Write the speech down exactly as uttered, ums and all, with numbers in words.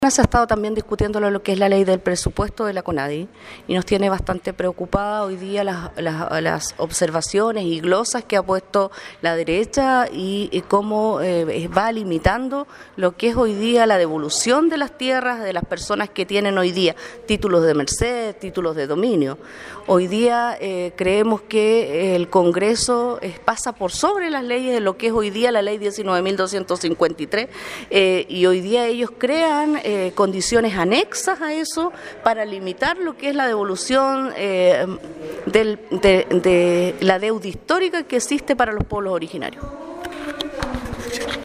Se ha estado también discutiendo lo que es la ley del presupuesto de la CONADI y nos tiene bastante preocupada hoy día las, las, las observaciones y glosas que ha puesto la derecha y, y cómo eh, va limitando lo que es hoy día la devolución de las tierras de las personas que tienen hoy día títulos de merced, títulos de dominio. Hoy día eh, creemos que el Congreso eh, pasa por sobre las leyes de lo que es hoy día la ley diecinueve mil doscientos cincuenta y tres eh, y hoy día ellos crean Eh, condiciones anexas a eso para limitar lo que es la devolución eh, del, de, de la deuda histórica que existe para los pueblos originarios.